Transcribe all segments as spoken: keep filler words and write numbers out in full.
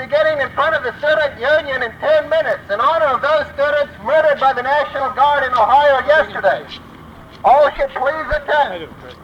getting in front of the Student Union in ten minutes in honor of those students murdered by the National Guard in Ohio yesterday. All should please attend.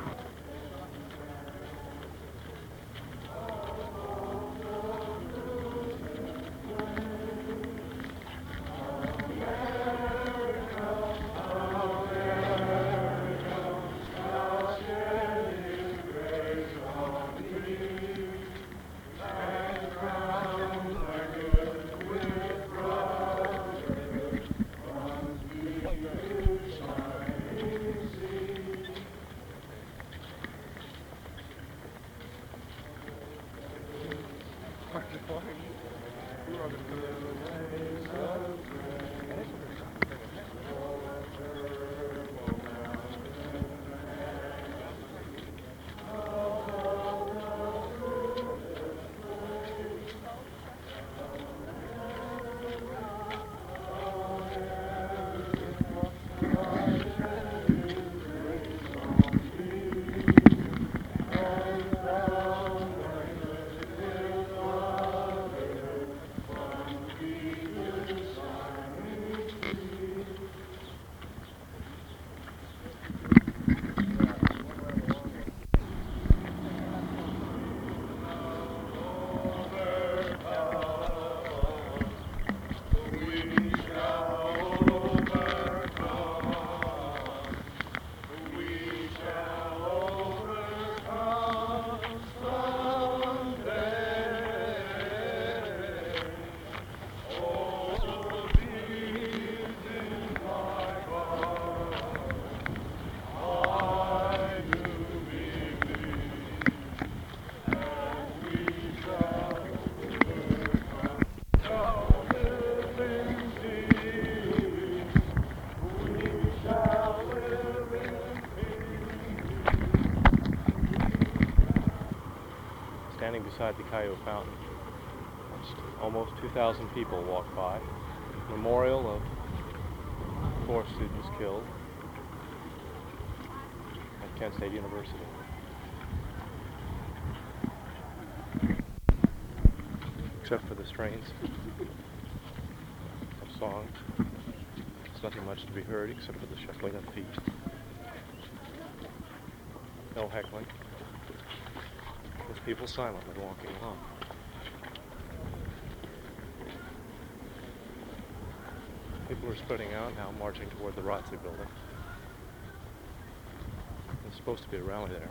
Standing beside the Cayo Fountain, almost two thousand people walk by. Memorial of four students killed at Kent State University. Except for the strains of songs, there's nothing much to be heard except for the shuffling of feet. No heckling. With people silently walking along. People are spreading out now, marching toward the R O T C building. There's supposed to be a rally there.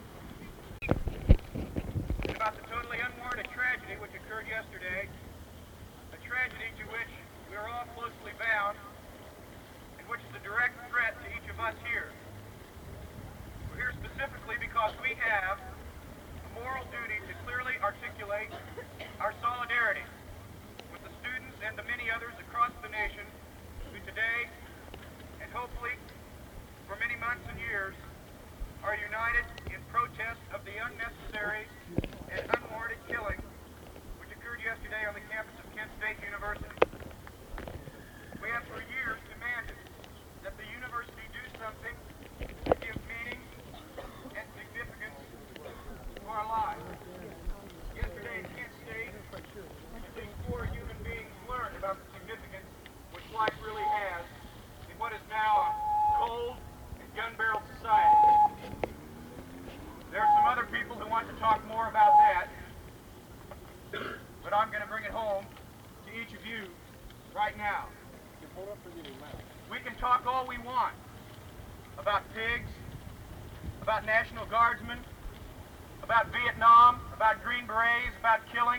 About the totally unwarranted tragedy which occurred yesterday, a tragedy to which we are all closely bound, and which is a direct threat to each of us here. We're here specifically because we have moral duty to clearly articulate our solidarity with the students and the many others across the nation who today, and hopefully for many months and years, are united in protest of the unnecessary and unwarranted killing which occurred yesterday on the campus of Kent State University. We have for years demanded that the university do something to give meaning and significance to our lives. Yesterday at Kent State, these four human beings learned about the significance which life really has in what is now a cold and gun-barreled society. There are some other people who want to talk more about that, but I'm going to bring it home to each of you right now. We can talk all we want about pigs, about National Guardsmen, about Vietnam, about Green Berets, about killing.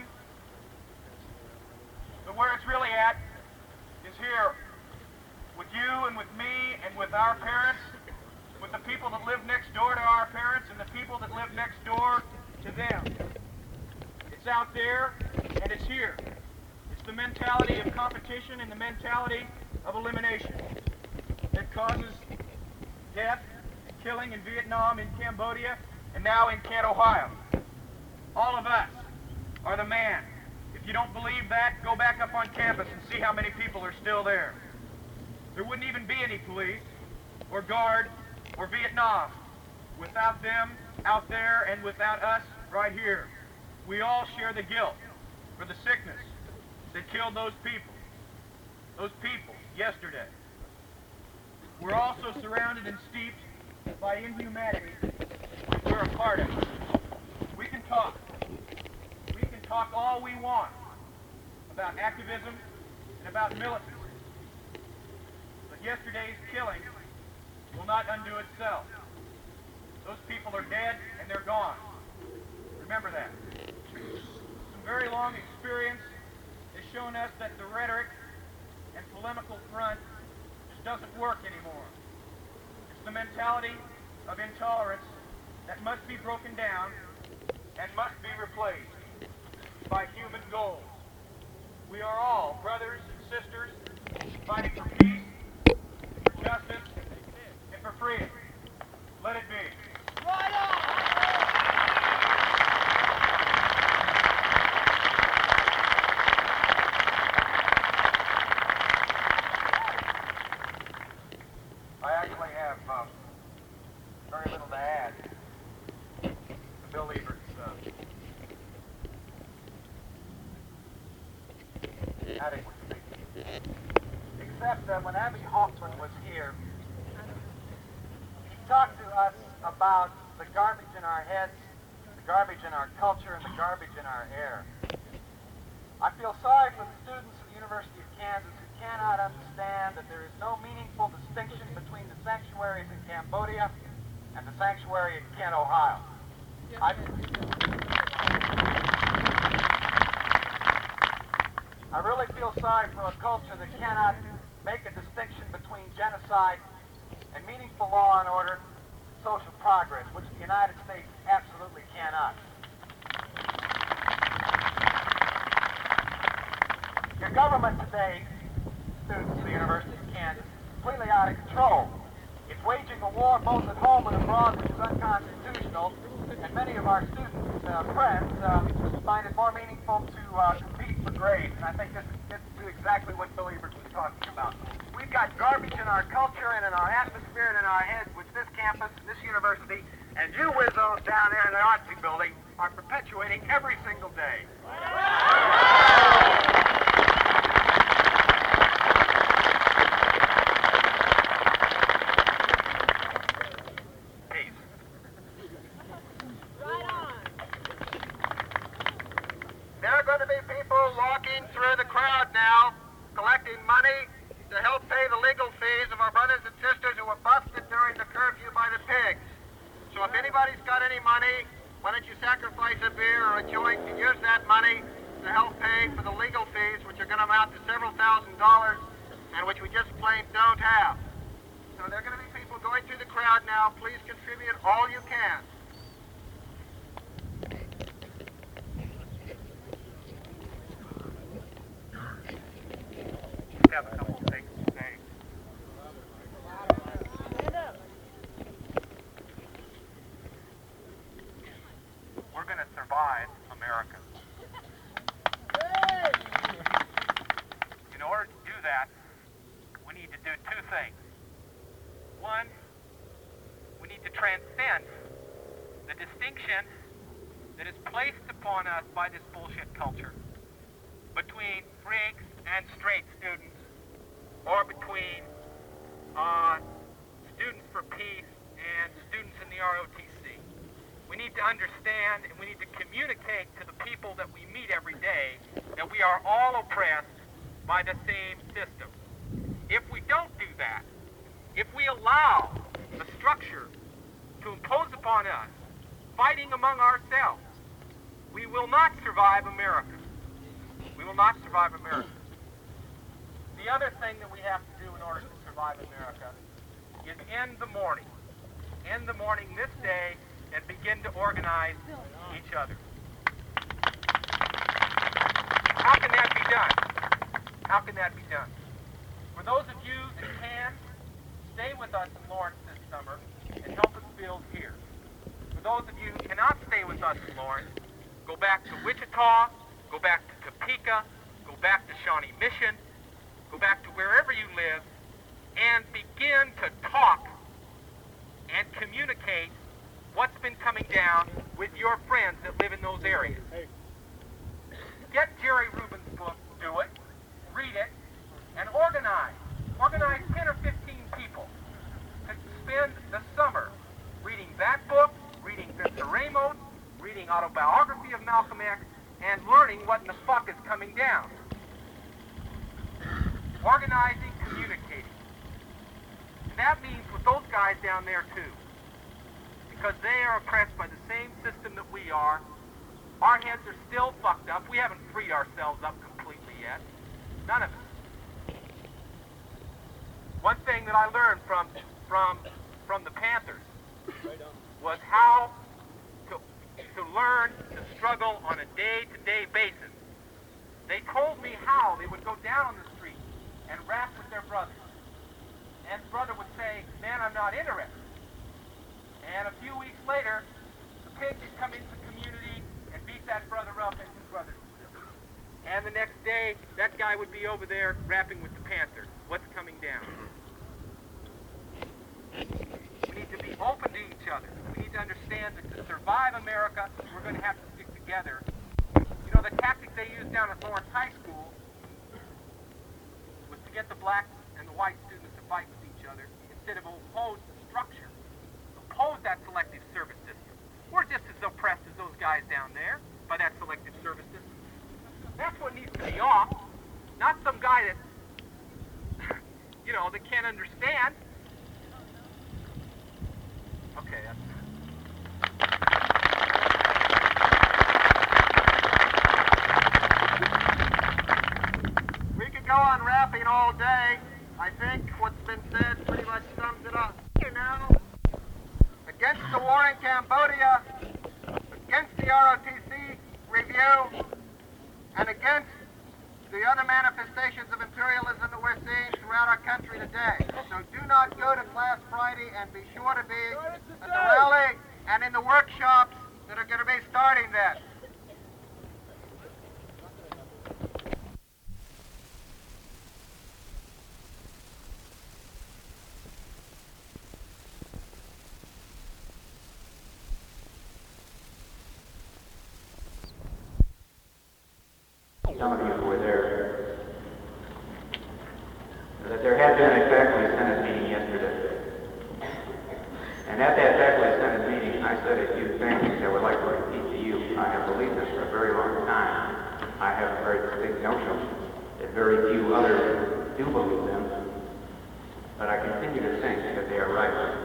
But where it's really at is here, with you and with me and with our parents, with the people that live next door to our parents and the people that live next door to them. It's out there and it's here. It's the mentality of competition and the mentality of elimination that causes death and killing in Vietnam, in Cambodia, and now in Kent, Ohio. All of us are the man. If you don't believe that, go back up on campus and see how many people are still there. There wouldn't even be any police or guard or Vietnam without them out there and without us right here. We all share the guilt for the sickness, that killed those people. Those people, yesterday. We're also surrounded and steeped by inhumanity we're a part of. We can talk. We can talk all we want about activism and about militancy. But yesterday's killing will not undo itself. Those people are dead and they're gone. Remember that. Some very long experience has shown us that the rhetoric and polemical front just doesn't work anymore. It's the mentality of intolerance that must be broken down and must be replaced by human goals. We are all brothers and sisters fighting for peace, for justice, and for freedom. Let it be. Right on! I actually have uh, very little to add to Bill Evert's uh, adequate speech. Except that when Abby Hoffman was here, she talked to us about the garbage in our heads, the garbage in our culture, and the garbage in our air. I feel sorry for the students of the University of Kansas who cannot understand that there is no meaningful distinction between the sanctuaries in Cambodia and the sanctuary in Kent, Ohio. I, I really feel sorry for a culture that cannot make a distinction between genocide and meaningful law and order, social progress, which the United States absolutely cannot. Your government today, students of the University of Kansas, is completely out of control. It's waging a war both at home and abroad which is unconstitutional, and many of our students, uh, friends, uh, find it more meaningful to uh, compete for grades, and I think this gets to exactly what Bill Everts was talking about. We've got garbage in our culture and in our atmosphere and in our heads, which this campus, this university, and you wizzos down there in the Artsy building are perpetuating every single day. Through the crowd now, collecting money to help pay the legal fees of our brothers and sisters who were busted during the curfew by the pigs. So if anybody's got any money, why don't you sacrifice a beer or a joint and use that money to help pay for the legal fees, which are going to amount to several thousand dollars and which we just plain don't have. So there are going to be people going through the crowd now. Please contribute all you can. Have a couple of things to say. We're going to survive America. In order to do that, we need to do two things. One, we need to transcend the distinction that is placed upon us by this bullshit culture between freaks and straight students, or between uh, students for peace and students in the R O T C. We need to understand and we need to communicate to the people that we meet every day that we are all oppressed by the same system. If we don't do that, if we allow the structure to impose upon us, fighting among ourselves, we will not survive America. We will not survive America. The other thing that we have to do in order to survive America is end the mourning. End the mourning this day and begin to organize each other. How can that be done? How can that be done? For those of you that can, stay with us in Lawrence this summer and help us build here. For those of you who cannot stay with us in Lawrence, go back to Wichita, go back to Topeka, go back to Shawnee Mission, go back to wherever you live, and begin to talk and communicate what's been coming down with your friends that live in those areas. Get Jerry Rubin's book, Do It. knowing what in the fuck is coming down. Organizing, communicating. And that means with those guys down there too. Because they are oppressed by the same system that we are. Our heads are still fucked up. We haven't freed ourselves up completely yet. None of us. One thing that I learned from from from the Panthers was how to to learn to struggle on a day-to-day basis. They told me how they would go down on the street and rap with their brothers. And the brother would say, "Man, I'm not interested." And a few weeks later, the pigs would come into the community and beat that brother up, and his brothers would still. And the next day, that guy would be over there rapping with the Panthers. What's coming down? We need to be open to each other. We need to understand that to survive America, we're going to have to stick together. You know, the tactic they used down at Lawrence High School was to get the black and the white students to fight with each other instead of oppose the structure, oppose that selective service system. We're just as oppressed as those guys down there by that selective service system. That's what needs to be off, not some guy that, you know, that can't understand. Okay, that's... We could go on rapping all day. I think what's been said pretty much sums it up. You know, against the war in Cambodia, against the R O T C review, and against the other manifestations of imperialism that we're seeing throughout our country today. So do not go to class Friday, and be sure to be at the rally and in the workshops that are going to be starting then. Some of you who were there, that there had been a faculty senate meeting yesterday. And at that faculty senate meeting, I said a few things I would like to repeat to you. I have believed this for a very long time. I have a very distinct notion that very few others do believe them, but I continue to think that they are right.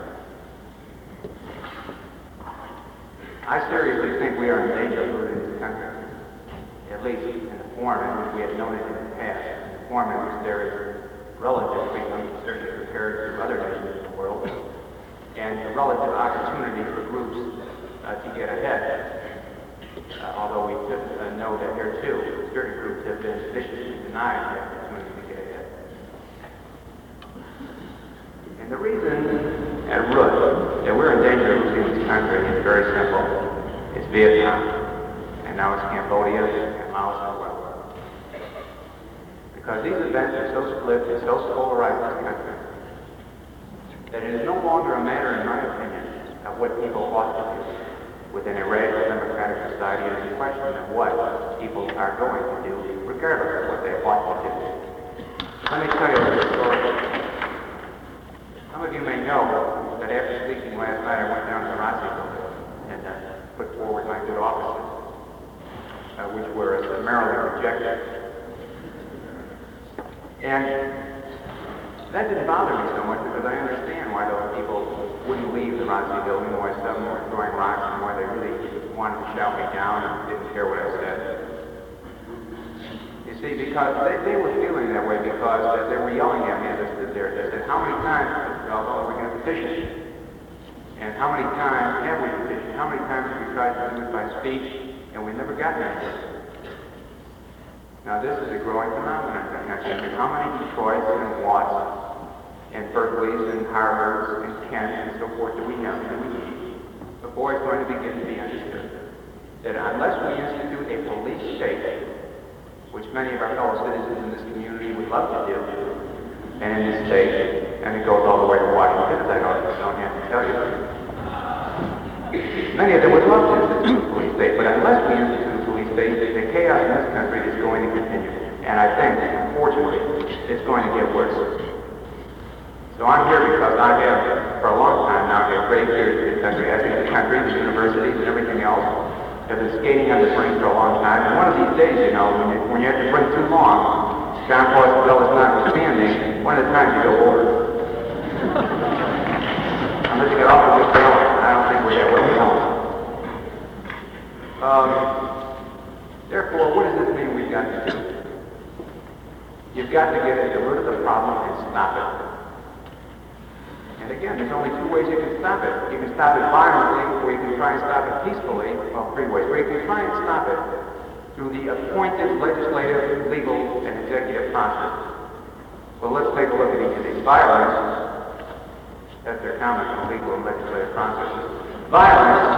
I seriously think we are in danger of losing this country, at least in the form in which we have known it in the past, in the form in which there is relative freedom, certainly compared to other nations in the world, and a relative opportunity for groups uh, to get ahead. Uh, although we could uh, know that here too, certain groups have been viciously denied the opportunity to get ahead. And the reason at root that we're in danger of losing this country is very simple. It's Vietnam, and now it's Cambodia, and Laos as well. Because these events are so split and so polarized in this country that it is no longer a matter, in my opinion, of what people ought to do within a radical democratic society. It is a question of what people are going to do, regardless of what they ought to do. Let me tell you a little story. Some of you may know that after speaking last night, I went down to the Nazi building and uh, put forward my good offices, uh, which were summarily rejected. And that didn't bother me so much because I understand why those people wouldn't leave the Nazi building, why some were throwing rocks, and why they really wanted to shout me down and didn't care what I said. You see, because they, they were feeling that way because they, they were yelling at me as I stood there. They said, how many times, Mister Galvo, are we going to petition? And how many times have we petitioned? How many times have we tried to do it by speech, and we never got anywhere? Now, this is a growing phenomenon in the country. How many Detroits and Watts and Berkeleys and Harvards and Kent and so forth do we have do we need before it's going to begin to be understood that unless we institute a police state, which many of our fellow citizens in this community would love to do, and in this state, and it goes all the way to Washington, as I don't, don't have to tell you, many of them would love to institute a police state, but unless we institute a police state, the chaos in this country is going to continue. And I think, unfortunately, it's going to get worse. So I'm here because I have, for a long time now, had great fears for this country. I think the country, the universities, and everything else I've been skating on the brink for a long time, and one of these days, you know, when you, when you have to brink too long, John Paul is notwithstanding, one of the times you go over. Unless you get off of this balance, I don't think we're that well balanced. Um, therefore, what does this mean we've got to do? You've got to get at the root of the problem and stop it. And again, there's only two ways you can stop it. You can stop it violently, or you can try and stop it peacefully. Well, three ways. Or you can try and stop it through the appointed legislative, legal, and executive process. Well, let's take a look at each of these. Violence, that's their comment on legal and legislative processes. Violence,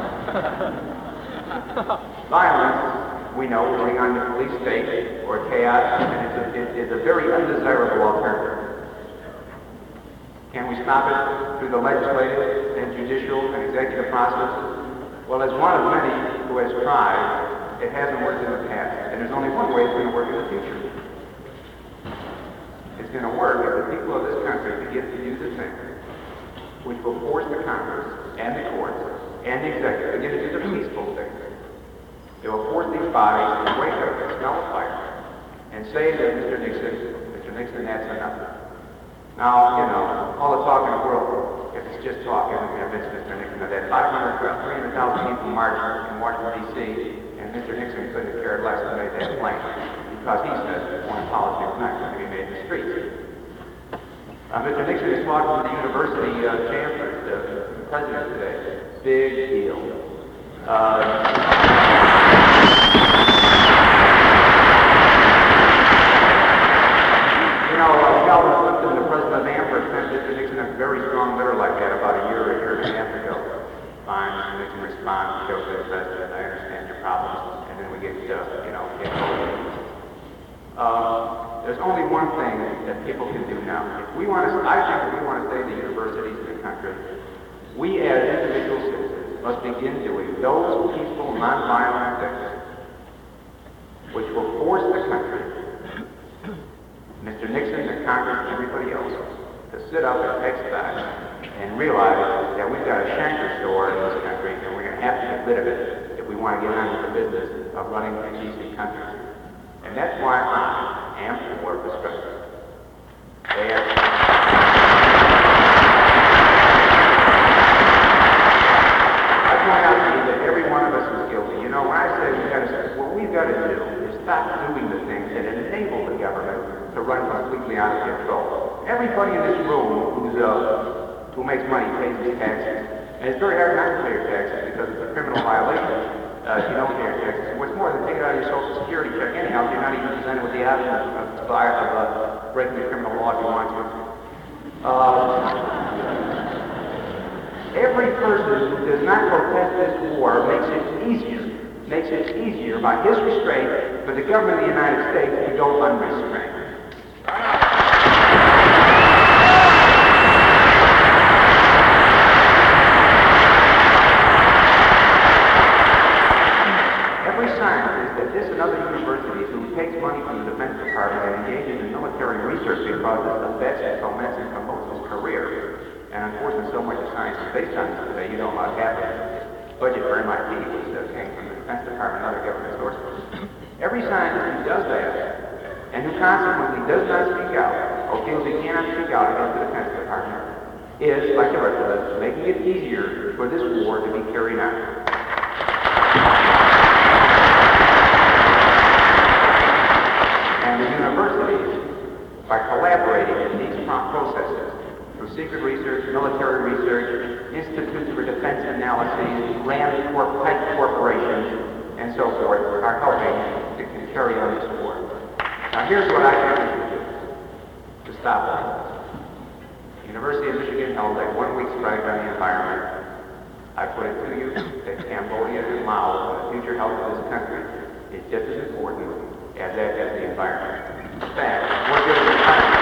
violence, we know, will bring on the police state or chaos, and it's a, it, it's a very undesirable alternative. Can we stop it through the legislative and judicial and executive process? Well, as one of many who has tried, it hasn't worked in the past, and there's only one way it's going to work in the future. It's going to work if the people of this country begin to do the thing which will force the Congress and the courts and the executive begin to do the peaceful thing. It will force these bodies to wake up and smell the fire and say to Mister Nixon, Mister Nixon, that's enough. Now, you know, all the talk in the world, if it's just talk, isn't convince Mister Nixon of that. five hundred, three hundred thousand people marched in Washington, D C, and Mister Nixon couldn't have cared less than made that plain, because he says foreign policy is not going to be made in the streets. Uh, Mister Nixon is talking to the university uh, chancellor, the, the president today. Big deal. Uh, you know, uh, Calvin Clifton, the president of Amherst, sent Mister Nixon a very strong letter like that about a year or a year and a half ago. Fine, Mister Nixon responds, shows that president, I understand your problems, and then we get, uh, you know, get over it. Uh, There's only one thing that people can do now. If we want to, I think if we want to save the universities in the country, we as individual citizens must begin doing those peaceful, nonviolent things which will force the country, Mister Nixon, the Congress, and everybody else, to sit up and take stock and realize that we've got a Shanker store in this country and we're going to have to get rid of it if we want to get on with the business of running a decent country. And that's why I am for the strike. And I point out to you that every one of us is guilty. You know, when I say we've got to, what we've got to do is stop doing the things that enable the government to run completely out of control. Everybody in this room who's uh, who makes money pays his taxes, and it's very hard not to pay your taxes because it's a criminal violation. Uh, if you don't pay your taxes. What's more than take it out of your Social Security check anyhow, you're not even presented with the option of, of, of uh, breaking the criminal law if you want to. Uh, every person who does not protest this war makes it easier, makes it easier by his restraint for the government of the United States to go unrestrained. Based on this today, you know about half of the budget for M I T was uh, came from the Defense Department and other government sources. Every scientist who does that, and who consequently does not speak out, or feels he cannot speak out against the Defense Department, is, like the rest of us, making it easier for this war to be carried out. And the universities, by collaborating in these processes, through secret research, military research, institutes for defense analyses, Rand Corp, Pike corporations, and so forth, are helping to carry on this war. Now here's what I think we should do to stop it. University of Michigan held a one-week strike on the environment. I put it to you that Cambodia and Laos and the future health of this country is just as important as that as the environment. In fact, we're giving the country.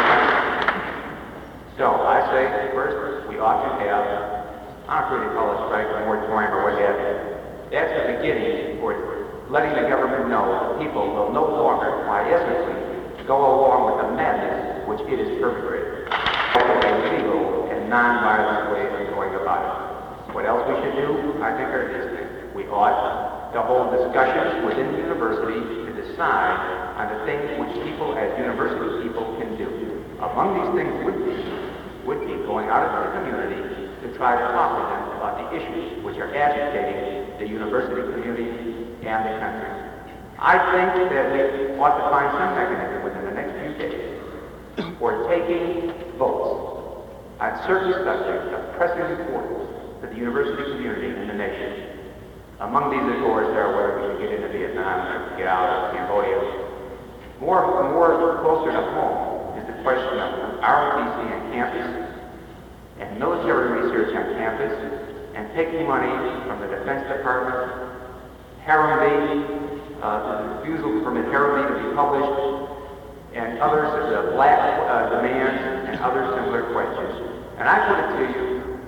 So I say, first, we ought to have, I don't really call it strike or moratorium or what have you. That's the beginning for letting the government know that people will no longer, quiescently, go along with the madness which it is perpetrating. That's a legal and non-violent way of going about it. What else we should do? I think are these things. We ought to hold discussions within the university to decide on the things which people as university people can do. Among these things would be, would be going out into the community to try to talk with them about the issues which are agitating the university community and the country. I think that we ought to find some mechanism within the next few days for taking votes on certain subjects of pressing importance to the university community and the nation. Among these, of course, there are whether we should get into Vietnam or get out of Cambodia. More, more closer to home is the question of R O T C on campus and military research on campus and taking money from the Defense Department, Harambee, uh, the refusal to permit Harambee to be published, and others, the black uh, demands and other similar questions. And I put it to you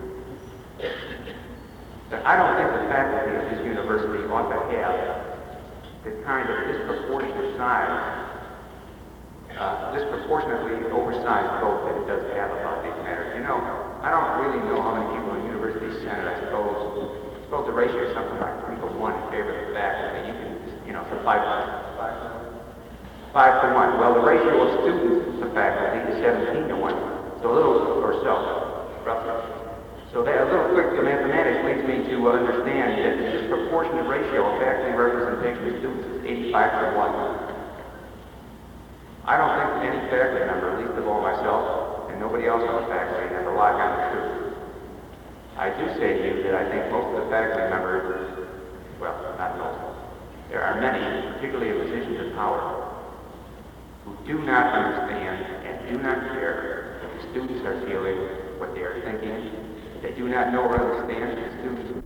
that I don't think the faculty of this university ought to have the kind of disproportionate size, uh, disproportionately oversized vote that it does have about these matters. You know, I don't really know how many people in the university senate. I suppose, I suppose the ratio is something like three to one in favor of the faculty. You can, you know, for five, five, five to one. Well, the ratio of students to faculty is seventeen to one, so a little or so, roughly. So that a little quick mathematics leads me to uh, understand that the disproportionate ratio of faculty representation of students is eighty-five to one. I don't think any faculty member, least of all myself, and nobody else on the faculty, has a lock on the truth. I do say to you that I think most of the faculty members, well, not most, there are many, particularly in positions of power, who do not understand and do not care what the students are feeling, what they are thinking. They do not know or understand the students